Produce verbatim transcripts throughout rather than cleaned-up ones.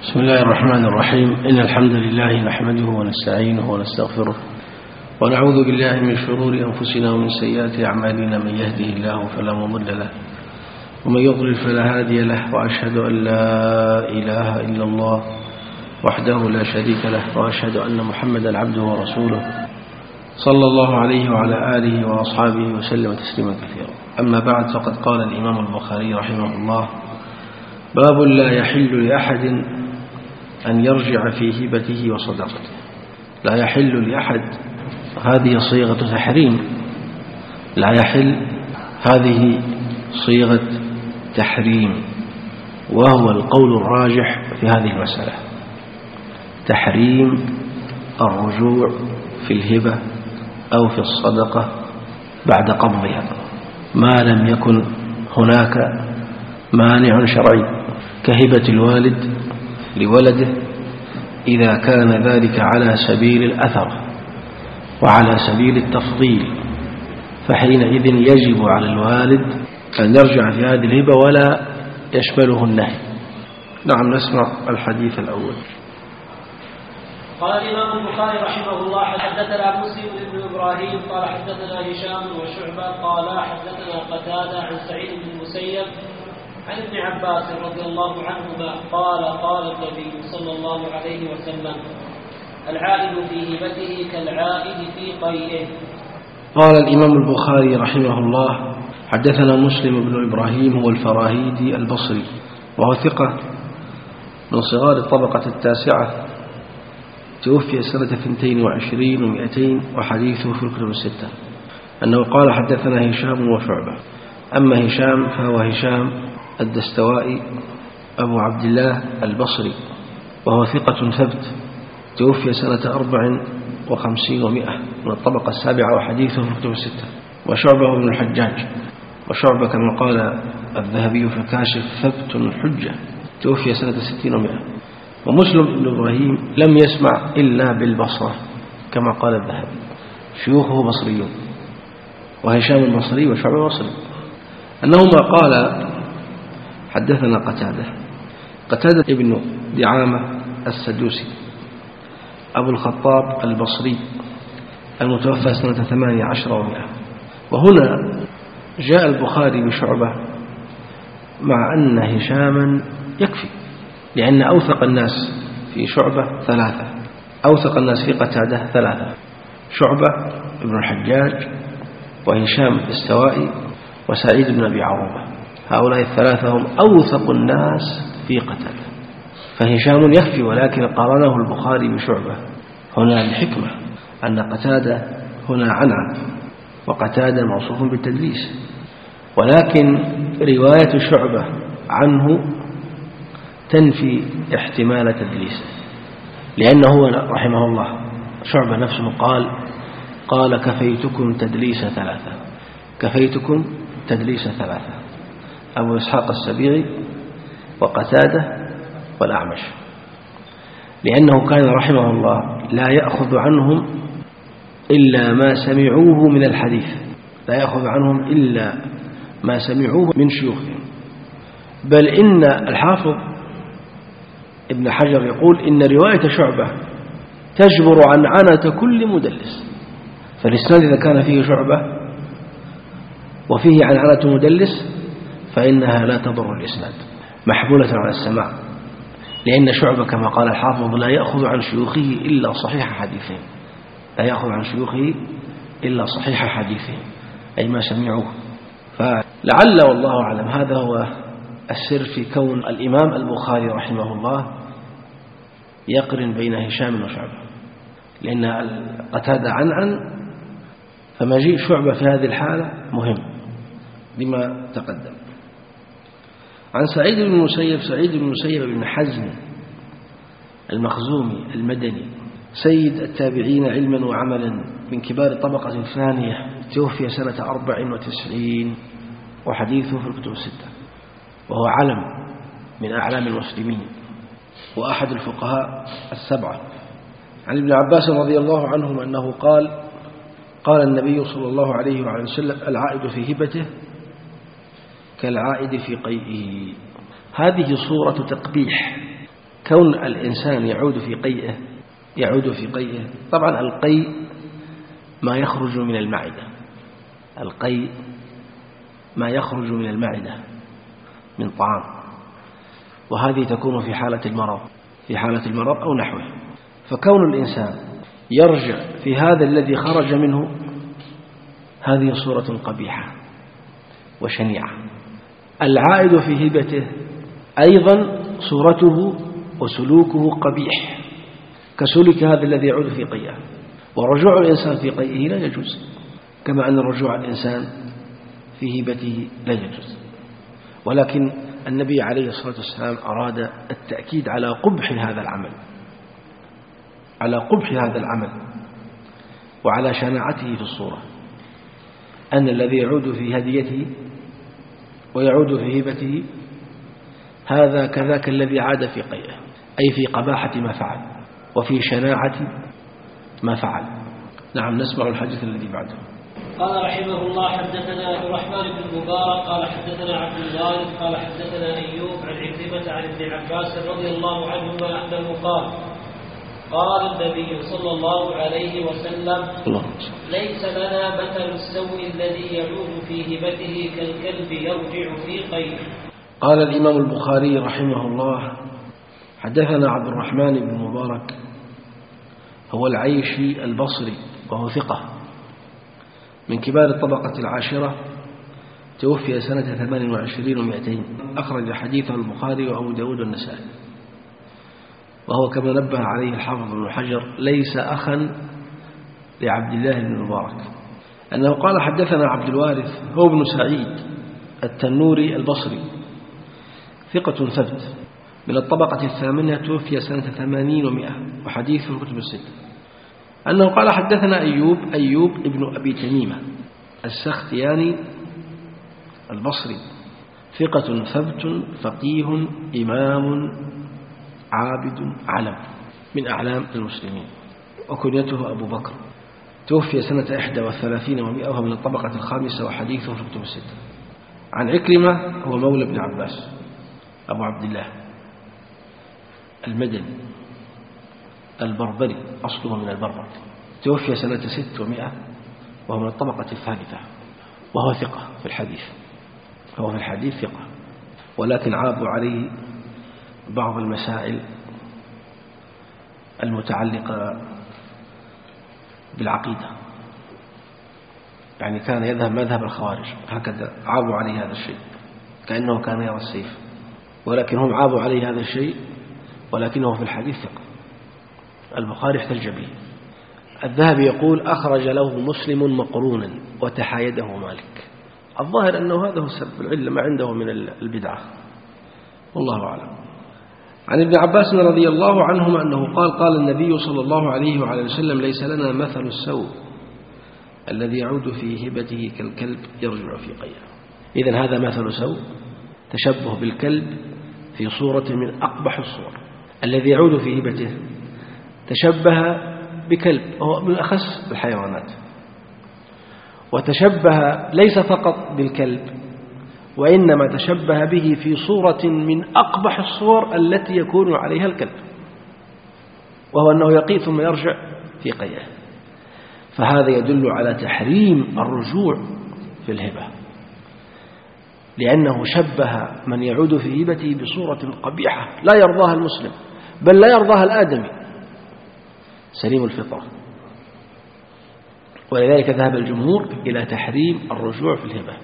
بسم الله الرحمن الرحيم. إن الحمد لله نحمده ونستعينه ونستغفره ونعوذ بالله من شرور أنفسنا ومن سيئات أعمالنا. من يهده الله فلا مضل له ومن يضلل فلا هادي له، وأشهد أن لا إله إلا الله وحده لا شريك له، وأشهد أن محمدا عبده ورسوله صلى الله عليه وعلى آله وأصحابه وسلم تسليما كثيرا. أما بعد، فقد قال الإمام البخاري رحمه الله: باب لا يحل لأحد أن يرجع في هبته وصدقته. لا يحل لأحد، هذه صيغة تحريم. لا يحل هذه صيغة تحريم، وهو القول الراجح في هذه المسألة، تحريم الرجوع في الهبة أو في الصدقة بعد قبضها، ما لم يكن هناك مانع شرعي كهبة الوالد لولده، إذا كان ذلك على سبيل الأثر وعلى سبيل التفضيل، فحينئذ يجب على الوالد أن يرجع في هذه الهبة ولا يشمله النهي. نعم، نسمع الحديث الأول. قال الإمام البخاري رحمه الله: حدثنا مسلم بن إبراهيم قال حدثنا هشام وشعبة قال حدثنا قتادة عن سعيد بن المسيب عن ابن عباس رضي الله عنهما قال: قال النبي صلى الله عليه وسلم: العائد في هبته كالعائد في قيئه. قال الإمام البخاري رحمه الله: حدثنا مسلم بن إبراهيم هو الفراهيدي البصري، وهو ثقة من صغار الطبقة التاسعة، توفي سنة اثنتين وعشرين ومئتين، وحديثه في الكتب الستة، أنه قال: حدثنا هشام وشعبة. أما هشام فهو هشام الدستوائي أبو عبد الله البصري، وهو ثقة ثبت، توفي سنة أربع وخمسين ومئة، من الطبقة السابعة، وحديثه في الكتب الستة. وشعبة بن الحجاج، وشعبة كما قال الذهبي في الكاشف ثبت حجة، توفي سنة ستين ومئة. ومسلم بن إبراهيم لم يسمع إلا بالبصرة كما قال الذهبي، شيوخه بصريون، وهشام البصري وشعبة بصري، أنهما قال: حدثنا قتادة. قتادة ابن دعامة السدوسي أبو الخطاب البصري المتوفى سنة ثمانية عشر ومئة. وهنا جاء البخاري بشعبة مع أن هشاما يكفي، لأن أوثق الناس في شعبة ثلاثة، أوثق الناس في قتادة ثلاثة: شعبة ابن الحجاج، وهشام الدستوائي، وسعيد بن أبي عروبة. هؤلاء الثلاثة هم أوثق الناس في قتادة، فهشام يكفي، ولكن قارنه البخاري بشعبة هنا الحكمة، أن قتادة هنا عنعن، وقتادة موصوف بالتدليس، ولكن رواية شعبة عنه تنفي احتمال تدليسه، لأنه رحمه الله شعبة نفسه قال قال كفيتكم تدليس ثلاثة، كفيتكم تدليس ثلاثة: أبو إسحاق السبيعي، وقتادة، والأعمش، لأنه كان رحمه الله لا يأخذ عنهم إلا ما سمعوه من الحديث، لا يأخذ عنهم إلا ما سمعوه من شيوخهم. بل إن الحافظ ابن حجر يقول إن رواية شعبة تجبر عن عنة كل مدلس، فالإسناد إذا كان فيه شعبة وفيه عن عنة مدلس فإنها لا تضر الإسناد، محمولة على السماع، لأن شعبة كما قال الحافظ لا يأخذ عن شيوخه إلا صحيح حديثه، لا يأخذ عن شيوخه إلا صحيح حديثه، أي ما سمعوه. فلعل والله أعلم هذا هو السر في كون الإمام البخاري رحمه الله يقرن بين هشام وشعبة، لأن قتادة عنعن، فمجيء شعبة في هذه الحالة مهم لما تقدم. عن سعيد بن المسيب، سعيد بن المسيب بن حزم المخزومي المدني، سيد التابعين علما وعملا، من كبار الطبقة الثانية، توفي سنة أربع وتسعين، وحديثه في الكتب الستة، وهو علم من أعلام المسلمين، وأحد الفقهاء السبعة. عن ابن عباس رضي الله عنهما أنه قال: قال النبي صلى الله عليه وعلى وسلم: العائد في هبته كالعائد في قيئه. هذه صورة تقبيح كون الإنسان يعود في قيئه يعود في قيئه طبعا القيء ما يخرج من المعدة، القيء ما يخرج من المعدة من طعام، وهذه تكون في حالة المرض في حالة المرض أو نحوه. فكون الإنسان يرجع في هذا الذي خرج منه هذه صورة قبيحة وشنيعة. العائد في هبته أيضا صورته وسلوكه قبيح كسلوك هذا الذي يعود في قيئه، ورجوع الإنسان في قيئه لا يجوز، كما أن رجوع الإنسان في هبته لا يجوز. ولكن النبي عليه الصلاة والسلام أراد التأكيد على قبح هذا العمل على قبح هذا العمل وعلى شناعته في الصورة، أن الذي يعود في هديته ويعود في هبته هذا كذاك الذي عاد في قيئه، أي في قباحة ما فعل وفي شناعة ما فعل. نعم، نسمع الحديث الذي بعده. قال رحمه الله: حدثنا عبد الرحمن بن مبارك قال حدثنا عبد الوارث قال حدثنا أيوب عن عكرمة عن ابن عباس رضي الله عنهما أنه قال: قال النبي صلى الله عليه وسلم: ليس لنا مثل السوء الذي يعود في هبته كالكلب يرجع في قيئه. قال الإمام البخاري رحمه الله: حدثنا عبد الرحمن بن مبارك هو العيشي البصري وهو ثقة من كبار الطبقة العاشرة، توفي سنة ثمان وعشرين ومائتين، أخرج حديثه البخاري وأبو داود والنسائي، وهو كما نبه عليه الحافظ بن حجر ليس أخا لعبد الله بن المبارك، أنه قال: حدثنا عبد الوارث هو ابن سعيد التنوري البصري ثقة ثبت من الطبقة الثامنة، توفي سنة ثمانين ومائة، وحديث في الكتب الستة، أنه قال: حدثنا أيوب أيوب ابن أبي تميمة السختياني البصري ثقة ثبت فقيه إمام عابد علم من أعلام المسلمين، وكنيته أبو بكر، توفي سنة إحدى وثلاثين ومائة، وهو من الطبقة الخامسة، وحديثه في الكتب الستة. عن عكرمة هو مولى ابن عباس أبو عبد الله المدني البربري، أصله من البربر، توفي سنة ست ومائة، وهو من الطبقة الثالثة، وهو ثقة في الحديث هو في الحديث ثقة، ولكن عابوا عليه بعض المسائل المتعلقة بالعقيدة، يعني كان يذهب مذهب الخوارج، هكذا عابوا عليه هذا الشيء كأنه كان يرى السيف، ولكن هم عابوا عليه هذا الشيء، ولكنه في الحديث ثقة. البخاري احتج به. الذهبي يقول: أخرج له مسلم مقرونا وتحايده مالك. الظاهر أنه هذا هو السبب، العلة ما عنده من البدعة، والله أعلم. عن ابن عباس رضي الله عنهما أنه قال: قال النبي صلى الله عليه وعلى وسلم: ليس لنا مثل السوء الذي يعود في هبته كالكلب يرجع في قيئه. إذن هذا مثل سوء، تشبه بالكلب في صورة من أقبح الصور. الذي يعود في هبته تشبه بكلب، وهو من أخس الحيوانات، وتشبه ليس فقط بالكلب، وإنما تشبه به في صورة من أقبح الصور التي يكون عليها الكلب، وهو أنه يقي ثم يرجع في قيئه. فهذا يدل على تحريم الرجوع في الهبة، لأنه شبه من يعود في هبته بصورة قبيحة لا يرضاها المسلم، بل لا يرضاها الآدمي سليم الفطرة. ولذلك ذهب الجمهور إلى تحريم الرجوع في الهبة،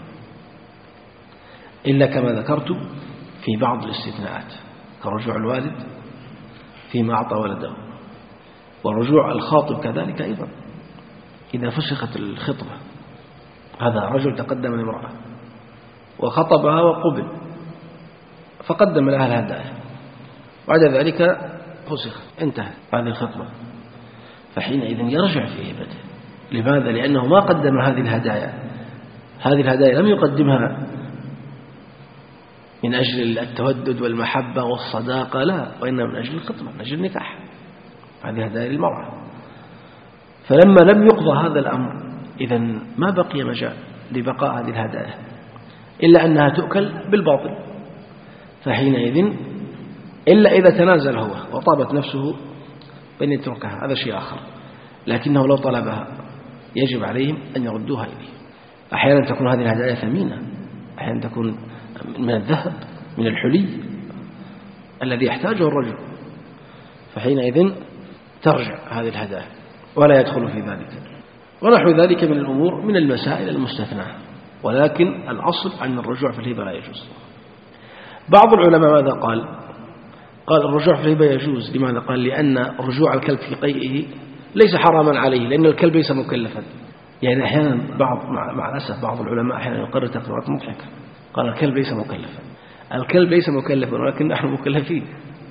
إلا كما ذكرت في بعض الاستثناءات، كرجوع الوالد فيما أعطى ولده، ورجوع الخاطب كذلك أيضا إذا فسخت الخطبة. هذا رجل تقدم لامرأة وخطبها وقبل، فقدم لها الهدايا، بعد ذلك فسخ، انتهت هذه الخطبة، فحينئذ يرجع في هبته. لماذا؟ لأنه ما قدم هذه الهدايا، هذه الهدايا لم يقدمها من أجل التودد والمحبة والصداقة، لا، وإنما من أجل الخطبة، من أجل النكاح. هذه هدايا للمرأة. فلما لم يقضى هذا الأمر، إذن ما بقي مجال لبقاء هذه الهدايا، إلا أنها تؤكل بالباطل، فحينئذ إلا إذا تنازل هو وطابت نفسه بأن يتركها، هذا شيء آخر، لكنه لو طلبها يجب عليهم أن يردوها إليه. أحيانا تكون هذه الهدايا ثمينة، أحيانا تكون من الذهب، من الحلي الذي يحتاجه الرجل، فحينئذ ترجع هذه الهدايا ولا يدخل في ذلك. ونحو ذلك من الأمور من المسائل المستثناة، ولكن الأصل أن الرجوع في الهبة لا يجوز. بعض العلماء ماذا قال؟ قال الرجوع في الهبة يجوز. لماذا؟ قال لأن رجوع الكلب في قيئه ليس حراما عليه، لأن الكلب ليس مكلفا. يعني أحيانا بعض مع الأسف بعض العلماء أحيانا يقرر تقريرات مضحكة، قال الكلب ليس مكلفا. الكلب ليس مكلفا ولكن نحن مكلفين،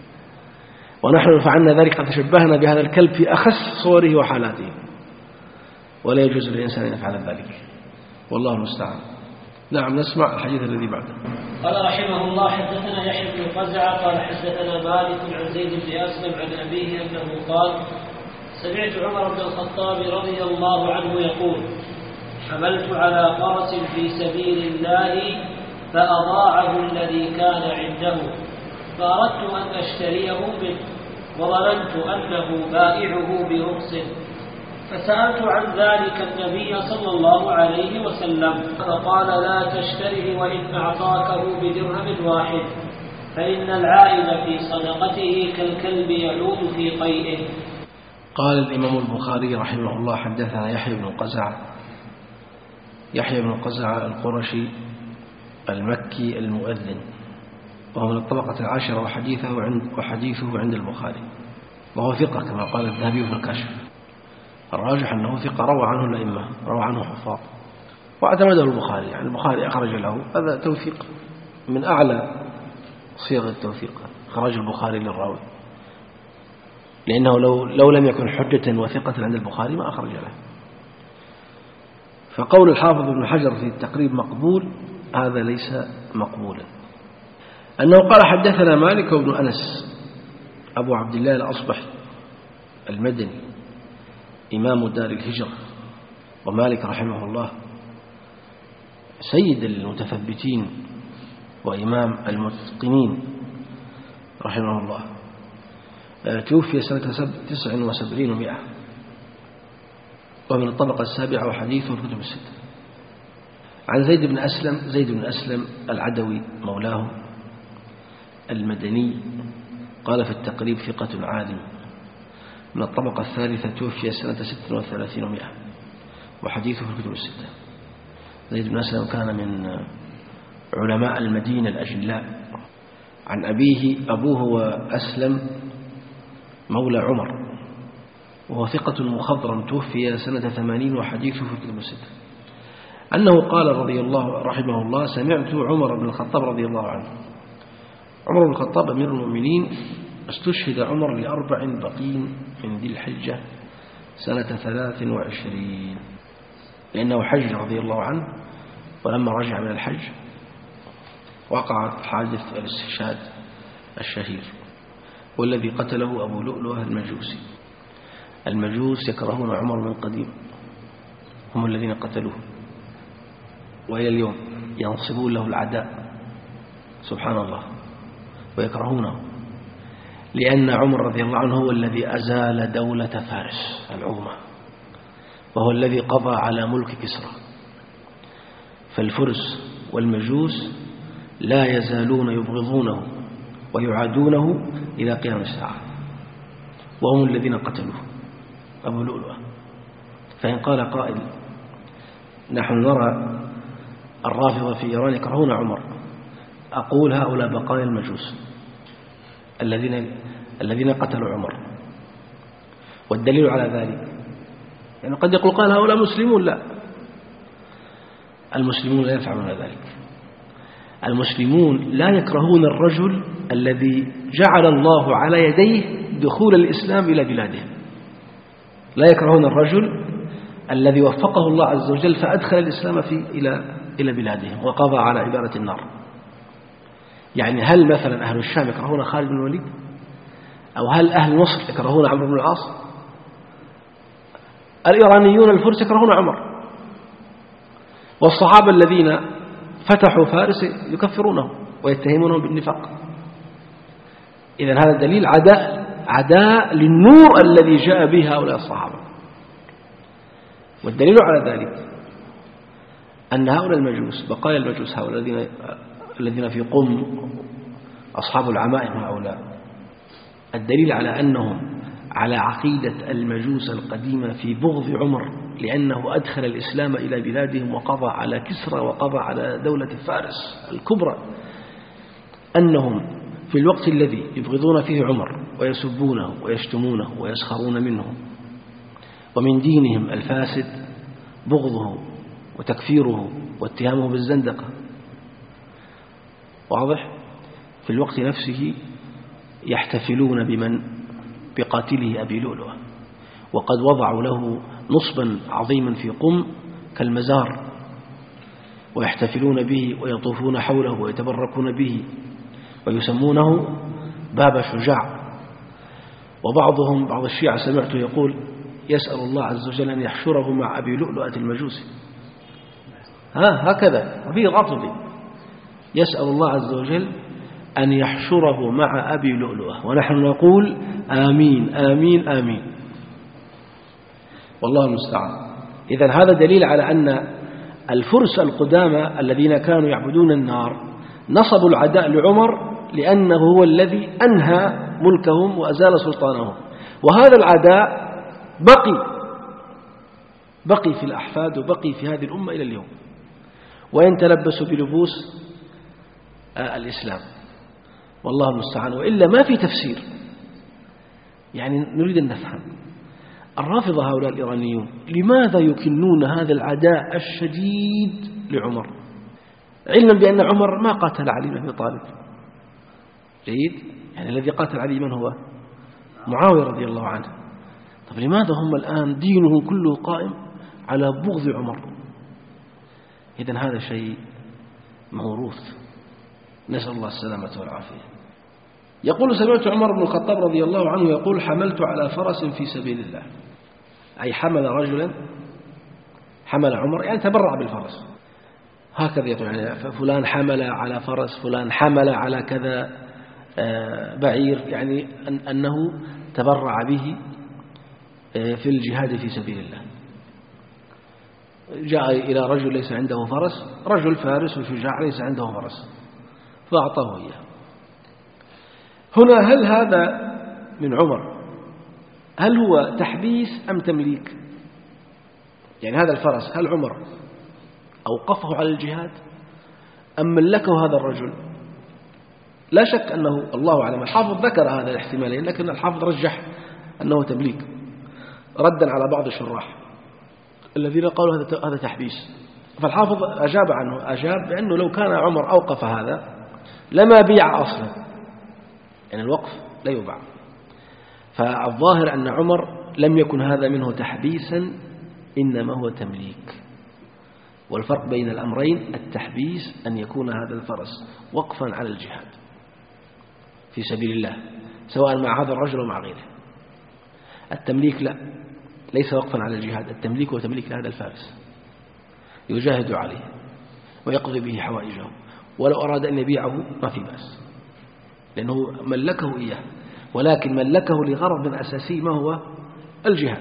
ونحن فعلنا ذلك قد تشبهنا بهذا الكلب في أخس صوره وحالاته، ولا يجوز للإنسان أن يفعل ذلك، والله المستعان. نعم، نسمع الحديث الذي بعده. قال رحمه الله: حدثنا يحيى بن قزعة قال حدثنا مالك عن زيد بن أسلم عن أبيه أنه قال: سمعت عمر بن الخطاب رضي الله عنه يقول: حملت على فرس في سبيل الله فأضاعه الذي كان عنده، فأردت أن أشتريه منه، وظننت أنه بائعه برخص، فسألت عن ذلك النبي صلى الله عليه وسلم، فقال: لا تشتره وإن أعطاكه بدرهم واحد، فإن العائد في صدقته كالكلب يعود في قيئه. قال الإمام البخاري رحمه الله: حدثنا يحيى بن قزعة. يحيى بن قزعة القرشي المكي المؤذن، وهو من الطبقة العاشرة، وحديثه عند, وحديثه عند البخاري، وهو ثقة كما قال الذهبي في الكشف. الراجح أنه ثقة، روى عنه الأئمة، روى عنه حفاظ، واعتمده البخاري. يعني البخاري أخرج له، هذا توثيق من أعلى صيغ التوثيق، خرج البخاري للراوي، لأنه لو, لو لم يكن حجة وثقة عند البخاري ما أخرج له. فقول الحافظ ابن حجر في التقريب مقبول، هذا ليس مقبولا. أنه قال: حدثنا مالك بن أنس أبو عبد الله الأصبحي المدني، إمام دار الهجرة، ومالك رحمه الله سيد المتثبتين وإمام المتقنين رحمه الله، توفي سنة تسع وسبعين ومئة، ومن الطبقة السابعة، وحديثه في الكتب الستة. عن زيد بن أسلم زيد بن أسلم العدوي مولاه المدني، قال في التقريب: ثقة عالم، من الطبقة الثالثة، توفي سنة ست وثلاثين ومئة، وحديثه في الكتب الستة. زيد بن أسلم كان من علماء المدينة الأجلاء. عن أبيه، أبوه وأسلم مولى عمر، وهو ثقة مخضرم، توفي سنة ثمانين، وحديثه في الكتب الستة. أنه قال رضي الله رحمه الله: سمعت عمر بن الخطاب رضي الله عنه. عمر بن الخطاب أمير المؤمنين، استشهد عمر لأربع بقين من ذي الحجة سنة ثلاث وعشرين، لأنه حج رضي الله عنه، ولما رجع من الحج وقع حادث الاستشهاد الشهير، والذي قتله أبو لؤلؤة المجوسي. المجوس يكرهون عمر من قديم، هم الذين قتلوه، وإلى اليوم ينصبون له العداء سبحان الله، ويكرهونه، لأن عمر رضي الله عنه هو الذي أزال دولة فارس العظمى، وهو الذي قضى على ملك كسرى. فالفرس والمجوس لا يزالون يبغضونه ويعادونه إلى قيام الساعة، وهم الذين قتلوه أبو لؤلؤة. فإن قال قائل: نحن نرى الرافضة في إيران يكرهون عمر، أقول: هؤلاء بقايا المجوس الذين الذين قتلوا عمر. والدليل على ذلك يعني قد يقول قال هؤلاء مسلمون، لا، المسلمون لا يفعلون ذلك. المسلمون لا يكرهون الرجل الذي جعل الله على يديه دخول الإسلام إلى بلادهم، لا يكرهون الرجل الذي وفقه الله عز وجل فأدخل الإسلام في إلى إلى بلادهم وقضى على عبارة النار. يعني هل مثلا أهل الشام يكرهون خالد بن الوليد؟ أو هل أهل مصر يكرهون عمرو بن العاص؟ الإيرانيون الفرس يكرهون عمر، والصحابة الذين فتحوا فارس يكفرونه ويتهمونه بالنفاق. إذن هذا دليل عداء عداء للنور الذي جاء به هؤلاء الصحابة. والدليل على ذلك أن هؤلاء المجوس، بقايا المجوس، هؤلاء الذين الذين في قم، أصحاب العمائم هؤلاء، الدليل على أنهم على عقيدة المجوس القديمة في بغض عمر، لأنه أدخل الإسلام إلى بلادهم وقضى على كسرى وقضى على دولة فارس الكبرى، أنهم في الوقت الذي يبغضون فيه عمر ويسبونه ويشتمونه ويسخرون منه ومن دينهم الفاسد بغضه وتكفيره واتهامه بالزندقة، واضح؟ في الوقت نفسه يحتفلون بمن بقاتله أبي لؤلؤة، وقد وضعوا له نصبا عظيما في قم كالمزار، ويحتفلون به ويطوفون حوله ويتبركون به ويسمونه باب شجاع. وبعضهم بعض الشيعة سمعته يقول يسأل الله عز وجل أن يحشره مع أبي لؤلؤة المجوسي، ها هكذا وفيه غطب، يسأل الله عز وجل أن يحشره مع أبي لؤلؤة، ونحن نقول آمين آمين آمين، والله المستعان. إذن هذا دليل على أن الفرس القدامى الذين كانوا يعبدون النار نصبوا العداء لعمر لأنه هو الذي أنهى ملكهم وأزال سلطانهم، وهذا العداء بقي بقي في الأحفاد وبقي في هذه الأمة إلى اليوم، وإن تلبسوا بلبوس الإسلام، والله المستعان. وإلا ما في تفسير. يعني نريد أن نفهم الرافضة هؤلاء الإيرانيون لماذا يكنون هذا العداء الشديد لعمر، علما بأن عمر ما قاتل علي بن أبي طالب. جيد، يعني الذي قاتل علي من هو؟ معاوية رضي الله عنه. طب لماذا هم الآن دينهم كله قائم على بغض عمر؟ إذن هذا شيء موروث، نسأل الله السلامة والعافية. يقول سمعت عمر بن الخطاب رضي الله عنه يقول حملت على فرس في سبيل الله، أي حمل رجلا، حمل عمر يعني تبرع بالفرس، هكذا يقول، يعني فلان حمل على فرس، فلان حمل على كذا بعير، يعني أنه تبرع به في الجهاد في سبيل الله. جاء إلى رجل ليس عنده فرس، رجل فارس وشجاع ليس عنده فرس، فأعطاه إياه. هنا هل هذا من عمر؟ هل هو تحبيس أم تمليك؟ يعني هذا الفرس هل عمر أوقفه على الجهاد أم ملكه هذا الرجل؟ لا شك أنه الله أعلم، الحافظ ذكر هذا الاحتمالين، لكن الحافظ رجح أنه تمليك، ردا على بعض الشراح الذين قالوا هذا هذا تحبيس. فالحافظ أجاب عنه، أجاب بأنه لو كان عمر أوقف هذا لما بيع أصلا، يعني الوقف لا يباع. فالظاهر أن عمر لم يكن هذا منه تحبيسا، إنما هو تمليك. والفرق بين الأمرين التحبيس أن يكون هذا الفرس وقفا على الجهاد في سبيل الله سواء مع هذا الرجل ومع غيره. التمليك لا، ليس وقفا على الجهاد، التمليك هو تمليك لهذا الفارس يجاهد عليه ويقضي به حوائجه، ولو أراد أن يبيعه ما في بأس لأنه ملكه إياه، ولكن ملكه لغرض أساسي ما هو الجهاد.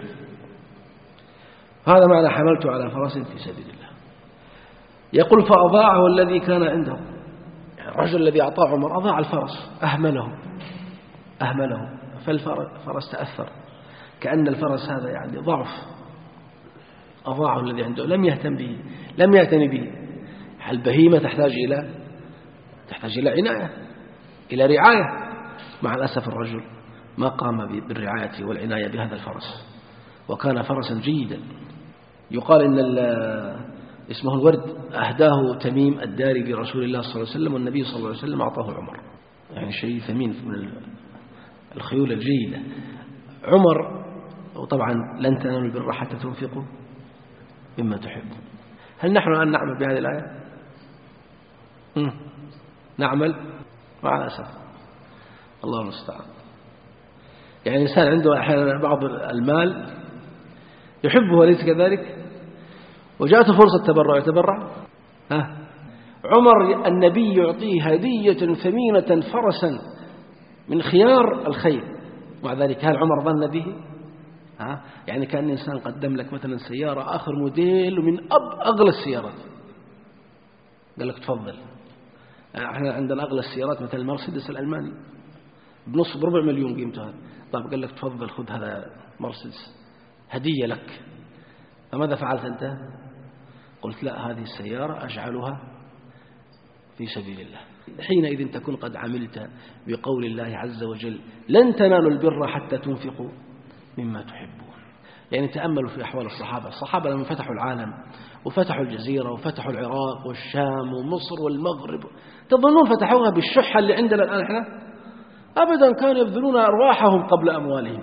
هذا معنى حملت على فرس في سبيل الله. يقول فأضاعه الذي كان عنده، يعني الرجل الذي أعطاه عمر أضاع الفرس، أهمله أهمله فالفرس تأثر، كأن الفرس هذا يعني ضعف، أضاعه الذي عنده، لم يهتم به، لم يهتم به. البهيمة تحتاج إلى تحتاج إلى عناية، إلى رعاية. مع الأسف الرجل ما قام بالرعاية والعناية بهذا الفرس، وكان فرسا جيدا. يقال إن اسمه الورد أهداه تميم الداري لرسول الله صلى الله عليه وسلم، والنبي صلى الله عليه وسلم أعطاه عمر، يعني شيء ثمين من الخيول الجيدة. عمر، وطبعا لن تنالوا البر حتى تنفقوا مما تحبون. هل نحن الآن نعمل بهذه الآية؟ نعمل مع الأسف، الله المستعان. يعني الإنسان عنده أحيانا بعض المال يحبه وليس كذلك، وجاءته فرصة تبرع يتبرع. ها عمر النبي يعطيه هدية ثمينة فرسا من خيار الخير. مع ذلك هل عمر ظن به؟ ها؟ يعني كان إنسان قدم لك مثلا سيارة آخر موديل ومن أب أغلى السيارات، قال لك تفضل. احنا عندنا أغلى السيارات مثل المرسيدس الألماني بنص بربع مليون قيمتها، طيب قال لك تفضل خذ هذا مرسيدس هدية لك، فماذا فعلت أنت؟ قلت لا، هذه السيارة أجعلها في سبيل الله. حينئذ تكون قد عملت بقول الله عز وجل لن تنالوا البر حتى تنفقوا مما تحبون. يعني تأملوا في أحوال الصحابة. الصحابة لما فتحوا العالم وفتحوا الجزيرة وفتحوا العراق والشام ومصر والمغرب، تظنون فتحوها بالشحة اللي عندنا الآن احنا؟ أبدا، كانوا يبذلون أرواحهم قبل أموالهم.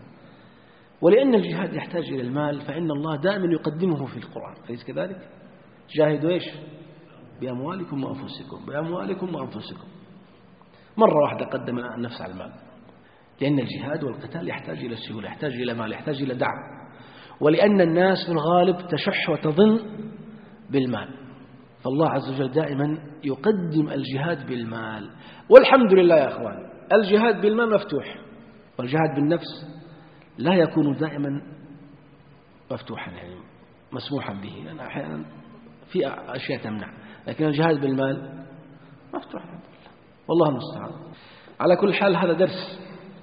ولأن الجهاد يحتاج إلى المال فإن الله دائما يقدمه في القرآن، أليس كذلك؟ جاهدوا إيش؟ بأموالكم وأنفسكم، بأموالكم وأنفسكم. مرة واحدة قدم النفس على المال، لأن الجهاد والقتال يحتاج إلى سيولة، يحتاج إلى مال، يحتاج إلى دعم. ولأن الناس في الغالب تشح وتظن بالمال، فالله عز وجل دائما يقدم الجهاد بالمال. والحمد لله يا أخوان، الجهاد بالمال مفتوح، والجهاد بالنفس لا يكون دائما مفتوحا، يعني مسموحا به، لأن أحيانا في أشياء تمنع، لكن الجهاد بالمال مفتوح والله المستعان. على كل حال هذا درس.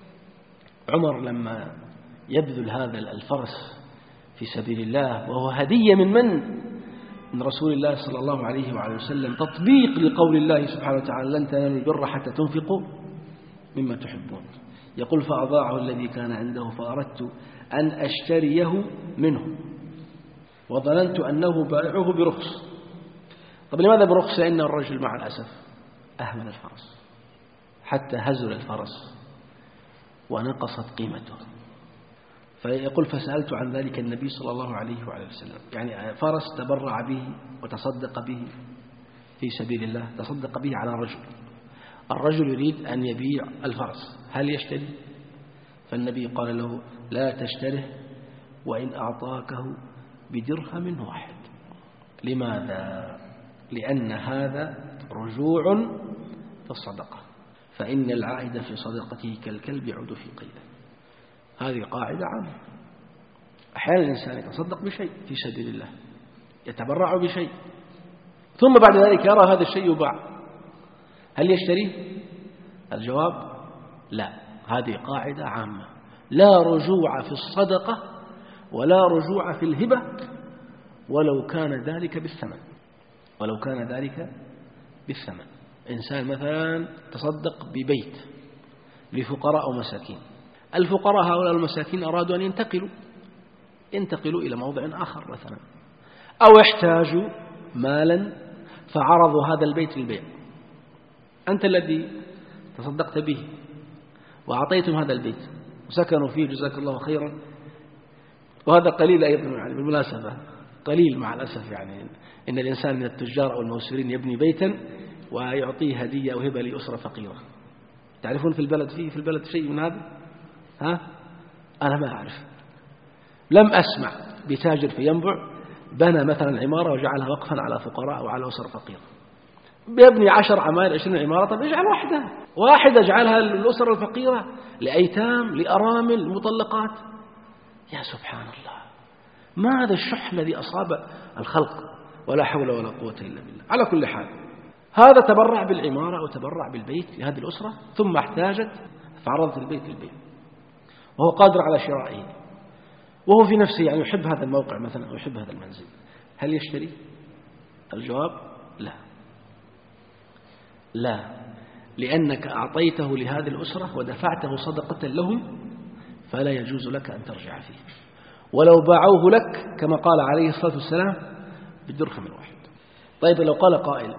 عمر لما يبذل هذا الفرس في سبيل الله وهو هدية من من؟ من رسول الله صلى الله عليه وعلى وسلم، تطبيق لقول الله سبحانه وتعالى لن تنالوا البر حتى تنفقوا مما تحبون. يقول فأضاعه الذي كان عنده فأردت أن أشتريه منه وظننت أنه بائعه برخص. طب لماذا برخص؟ لأن الرجل مع الأسف أهمل الفرس حتى هزل الفرس ونقصت قيمته. فيقول فسألت عن ذلك النبي صلى الله عليه وعلى وسلم، يعني فرس تبرع به وتصدق به في سبيل الله، تصدق به على رجل، الرجل يريد أن يبيع الفرس، هل يشتري؟ فالنبي قال له لا تشتره وإن أعطاكه بدرهم واحد. لماذا؟ لأن هذا رجوع في الصدقة، فإن العائد في صدقته كالكلب يعود في قيده. هذه قاعدة عامة. أحيانا الإنسان يتصدق بشيء في سبيل الله، يتبرع بشيء، ثم بعد ذلك يرى هذا الشيء يباع، هل يشتريه؟ الجواب لا. هذه قاعدة عامة، لا رجوع في الصدقة ولا رجوع في الهبة ولو كان ذلك بالثمن، ولو كان ذلك بالثمن. إنسان مثلا تصدق ببيت لفقراء ومساكين، الفقراء هؤلاء المساكين أرادوا أن ينتقلوا ينتقلوا إلى موضع آخر مثلا، أو يحتاجوا مالا فعرضوا هذا البيت للبيع، أنت الذي تصدقت به وأعطيتم هذا البيت وسكنوا فيه جزاك الله خيرا. وهذا قليل أيضا يعني بالمناسبة، قليل مع الأسف، يعني إن الإنسان من التجار أو الموسرين يبني بيتا ويعطيه هدية أو هبة لأسرة فقيرة. تعرفون في البلد فيه في البلد شيء من هذا؟ ها؟ أنا ما أعرف، لم أسمع بتاجر في ينبع بنى مثلا عمارة وجعلها وقفا على فقراء أو على أسر فقيرة، بيبني عشر عماير عشرين عمارة، طب يجعل واحدة واحدة اجعلها للأسر الفقيرة، لأيتام، لأرامل، مطلقات. يا سبحان الله، ما هذا الشح الذي أصاب الخلق؟ ولا حول ولا قوة إلا بالله. على كل حال هذا تبرع بالعمارة وتبرع بالبيت لهذه الأسرة، ثم احتاجت فعرضت البيت للبيع، وهو قادر على شرائه، وهو في نفسه يعني يحب هذا الموقع مثلا أو يحب هذا المنزل، هل يشتري؟ الجواب لا. لا، لأنك أعطيته لهذه الأسرة ودفعته صدقة لهم، فلا يجوز لك أن ترجع فيه، ولو باعوه لك كما قال عليه الصلاة والسلام بالدرهم الواحد. طيب لو قال قائل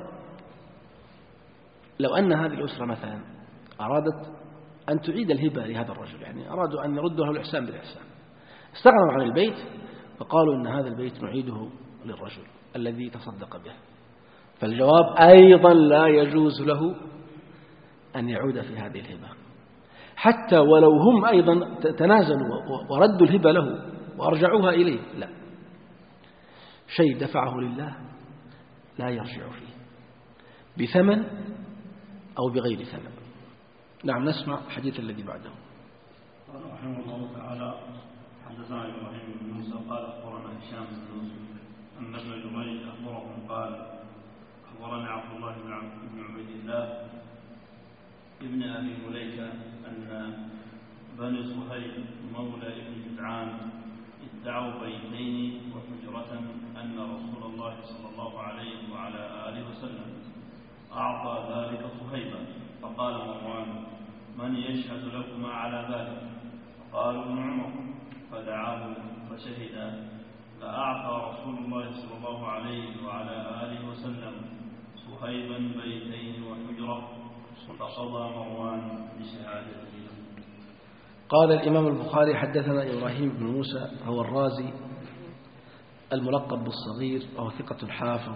لو أن هذه الأسرة مثلا أرادت أن تعيد الهبة لهذا الرجل، يعني أرادوا أن يردوا له الإحسان بالإحسان، استغنوا عن البيت فقالوا إن هذا البيت نعيده للرجل الذي تصدق به، فالجواب أيضا لا يجوز له أن يعود في هذه الهبة، حتى ولو هم أيضا تنازلوا وردوا الهبة له وأرجعوها إليه، لا، شيء دفعه لله لا يرجع فيه بثمن أو بغير ثمن. نعم نسمع الحديث الذي بعده. قال رحمه الله تعالى حدثنا إبراهيم بن موسى قال أخبرنا هشام بن يوسف أن ابن جريج أخبرهم قال أخبرني عبد الله بن عبيد الله ابن أبي مليكة أن بني صهيب مولى ابن جدعان ادعوا بيتين وحجرة أن رسول الله صلى الله عليه وعلى آله وسلم أعطى ذلك صهيبا، فقال مروان من يشهد لكما على ذلك؟ فقالوا ابن عمر، فدعاه فشهد فأعطى رسول الله صلى الله عليه وعلى آله وسلم صهيبا بيتين وحجرة، فقضى مروان بشهادته. قال الإمام البخاري حدثنا إبراهيم بن موسى هو الرازي الملقب بالصغير وهو ثقة حافظ،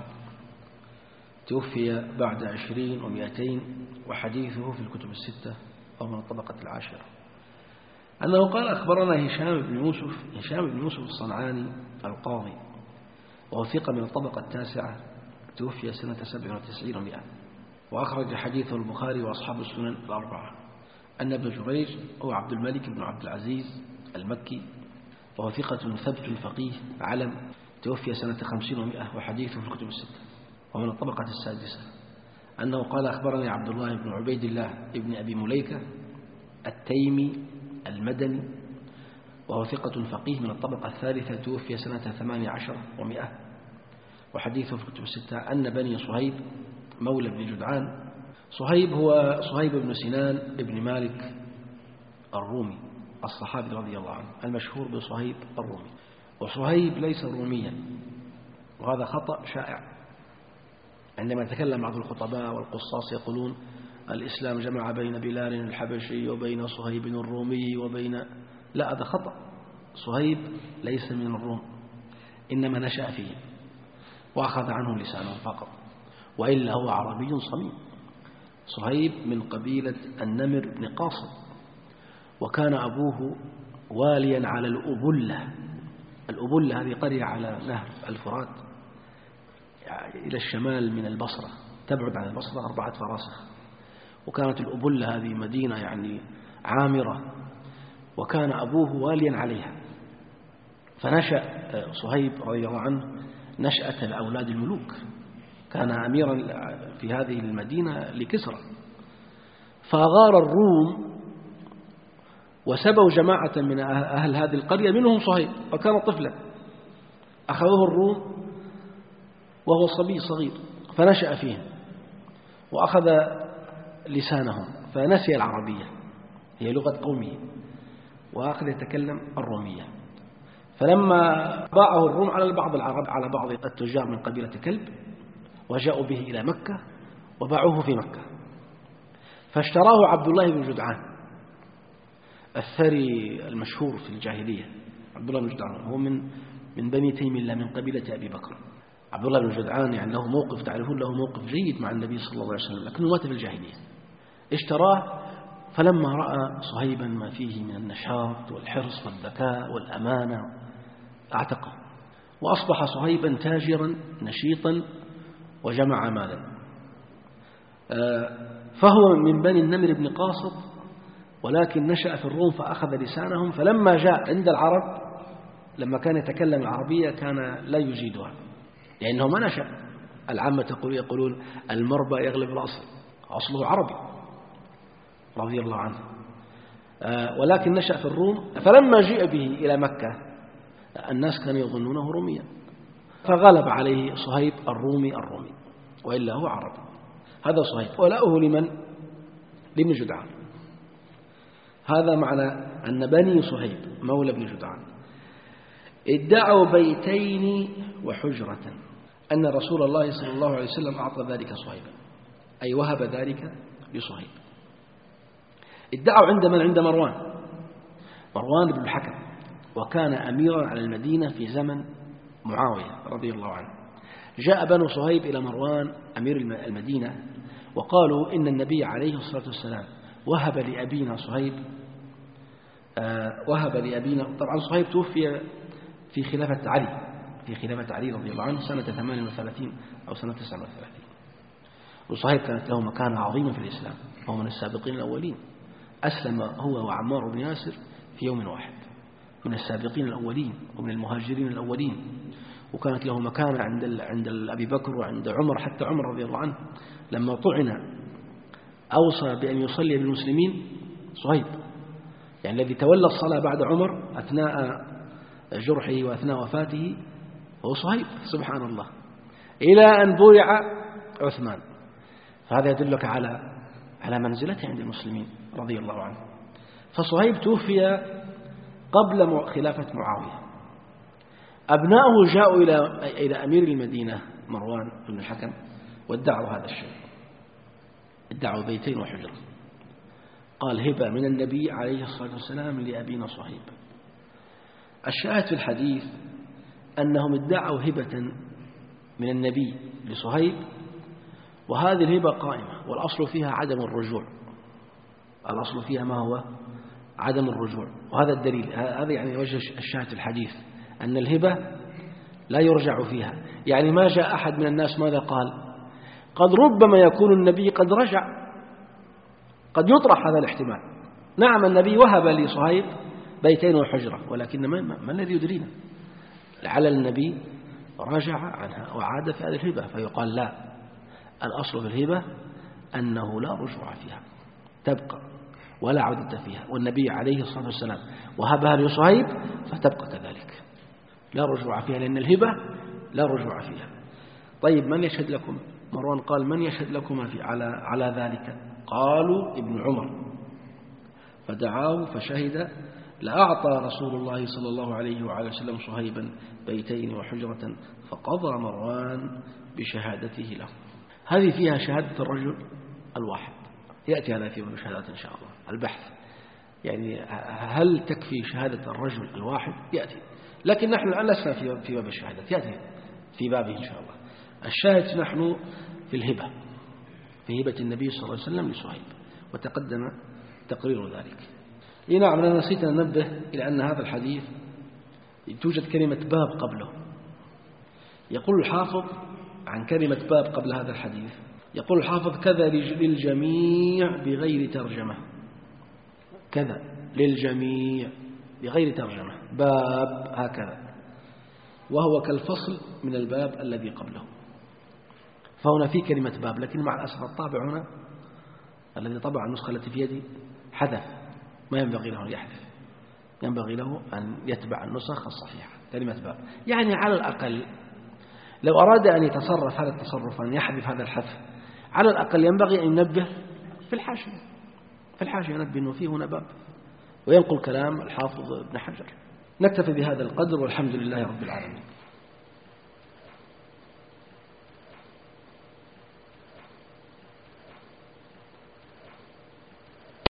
توفي بعد عشرين ومئتين وحديثه في الكتب الستة أو من الطبقة العاشرة، أنه قال أخبرنا هشام بن يوسف هشام بن يوسف الصنعاني القاضي وهو ثقة من الطبقة التاسعة، توفي سنة سبع وتسعين ومئة، وأخرج حديثه البخاري وأصحاب السنن الأربعة، أن ابن جريج هو عبد الملك بن عبد العزيز المكي وهو ثقة ثبت فقيه علم، توفي سنة خمسين ومئة وحديثه في الكتب الستة ومن الطبقة السادسة، أنه قال أخبرني عبد الله بن عبيد الله ابن أبي مليكة التيمي المدني وهو ثقة فقيه من الطبقة الثالثة، توفي سنة ثمان عشر ومئة وحديثه في الكتب الستة، أن بني صهيب مولى بن جدعان. صهيب هو صهيب بن سنان ابن مالك الرومي الصحابي رضي الله عنه المشهور بصهيب الرومي، وصهيب ليس روميا، وهذا خطأ شائع عندما يتكلم بعض الخطباء والقصاص يقولون الإسلام جمع بين بلال الحبشي وبين صهيب الرومي وبين، لا، هذا خطأ. صهيب ليس من الروم، إنما نشأ فيه وأخذ عنه لسانه فقط، وإلا هو عربي صميم. صهيب من قبيلة النمر بن قاصد، وكان أبوه واليا على الأبلة. الأبلة هذه قرية على نهر الفرات إلى الشمال من البصرة، تبعد عن البصرة أربعة فراسخ، وكانت الأبلة هذه مدينة يعني عامرة، وكان أبوه واليا عليها، فنشأ صهيب رضي الله عنه نشأة الأولاد الملوك، كان أميرا في هذه المدينة لكسرى، فغار الروم وسبوا جماعة من أهل هذه القرية منهم صهيب، وكان طفلا أخذوه الروم وهو صبي صغير، فنشأ فيهم وأخذ لسانهم فنسي العربية هي لغة قومه، وأخذ يتكلم الرومية. فلما باعه الروم على بعض العرب على بعض التجار من قبيلة كلب، وجاءوا به إلى مكة وباعوه في مكة، فاشتراه عبد الله بن جدعان الثري المشهور في الجاهلية. عبد الله بن جدعان هو من من بني تيم الله من قبيلة أبي بكر. عبد الله بن جدعان يعني له موقف، تعرفون له موقف جيد مع النبي صلى الله عليه وسلم، لكنه مات في الجاهلية. اشتراه فلما رأى صهيبا ما فيه من النشاط والحرص والذكاء والأمانة اعتقه، وأصبح صهيبا تاجرا نشيطا وجمع مالا. فهو من بني النمر بن قاصد، ولكن نشأ في الروم فأخذ لسانهم، فلما جاء عند العرب لما كان يتكلم العربية كان لا يجيدها، لأنه ما نشأ. العامة تقول يقولون المربى يغلب الأصل، أصله عربي رضي الله عنه، ولكن نشأ في الروم. فلما جاء به إلى مكة الناس كانوا يظنونه روميا، فغلب عليه صهيب الرومي الرومي، وإلا هو عربي. هذا صهيب، ولاؤه لمن؟ لابن جدعان. هذا معنى أن بني صهيب مولى ابن جدعان ادعوا بيتين وحجرة أن رسول الله صلى الله عليه وسلم أعطى ذلك صهيبا، أي وهب ذلك لصهيب. ادعوا عند من؟ عند مروان مروان بن الحكم، وكان أميرا على المدينة في زمن معاوية رضي الله عنه. جاء بنو صهيب إلى مروان أمير المدينة وقالوا إن النبي عليه الصلاة والسلام وهب لأبينا صهيب آه وهب لأبينا. طبعا صهيب توفي في خلافة علي في خلافة علي رضي الله عنه سنة ثمانية وثلاثين أو سنة تسعة وثلاثين، وصهيب كانت له مكانة عظيمة في الإسلام، وهو من السابقين الأولين أسلم هو وعمار بن ياسر في يوم واحد، من السابقين الأولين ومن المهاجرين الأولين، وكانت له مكانة عند عند أبي بكر وعند عمر، حتى عمر رضي الله عنه لما طعن أوصى بأن يصلي بالمسلمين صهيب، يعني الذي تولى الصلاة بعد عمر أثناء جرحه وأثناء وفاته هو صهيب سبحان الله، إلى أن بويع عثمان. فهذا يدلك على على منزلته عند المسلمين رضي الله عنه. فصهيب توفي قبل خلافة معاوية. أبناؤه جاءوا إلى إلى أمير المدينة مروان بن الحكم وادعوا هذا الشيء، ادعوا بيتين وحجرة. قال هبة من النبي عليه الصلاة والسلام لأبينا صهيب. الشاهد في الحديث أنهم ادعوا هبة من النبي لصهيب، وهذه الهبة قائمة، والأصل فيها عدم الرجوع. الأصل فيها ما هو عدم الرجوع، وهذا الدليل. هذا يعني وجه الشاهد في الحديث أن الهبة لا يرجع فيها. يعني ما جاء أحد من الناس ماذا قال؟ قد ربما يكون النبي قد رجع، قد يطرح هذا الاحتمال. نعم النبي وهب لصهيب بيتين وحجرة، ولكن ما, ما الذي يدرينا؟ لعل النبي رجع عنها وعاد في هذه الهبة، فيقال لا، الأصل في الهبة أنه لا رجوع فيها، تبقى ولا عودة فيها، والنبي عليه الصلاة والسلام وهبها لصهيب فتبقى كذلك لا رجوع فيها، لأن الهبة لا رجوع فيها. طيب من يشهد لكم؟ مروان قال من يشهد لكم في على على ذلك؟ قالوا ابن عمر، فدعاه فشهد لأعطى رسول الله صلى الله عليه وعلى وسلم صهيبا بيتين وحجرة فقضى مروان بشهادته له. هذه فيها شهادة الرجل الواحد، يأتي هذا في باب الشهادات إن شاء الله البحث، يعني هل تكفي شهادة الرجل الواحد؟ يأتي، لكن نحن الآن لسنا في باب الشهادات، يأتي في بابه إن شاء الله. الشاهد نحن في الهبة، في هبة النبي صلى الله عليه وسلم لصهيب، وتقدم تقرير ذلك. إيه نعم، أنا نسيت أن ننبه إلى أن هذا الحديث توجد كلمة باب قبله. يقول الحافظ عن كلمة باب قبل هذا الحديث، يقول الحافظ كذا للجميع بغير ترجمة، كذا للجميع بغير ترجمة، باب هكذا، وهو كالفصل من الباب الذي قبله. فهنا في كلمة باب، لكن مع الأسف الطابع هنا الذي طبع النسخة التي في يدي حذف، ما ينبغي له أن يحذف، ينبغي له أن يتبع النسخ الصحيحة كلمة باب. يعني على الأقل لو أراد أن يتصرف هذا التصرف أن يحذف هذا الحذف، على الأقل ينبغي أن ينبه في الحاشية، في الحاشية ينبه أنه فيه هنا باب، وينقل كلام الحافظ ابن حجر. نكتفي بهذا القدر، والحمد لله رب العالمين.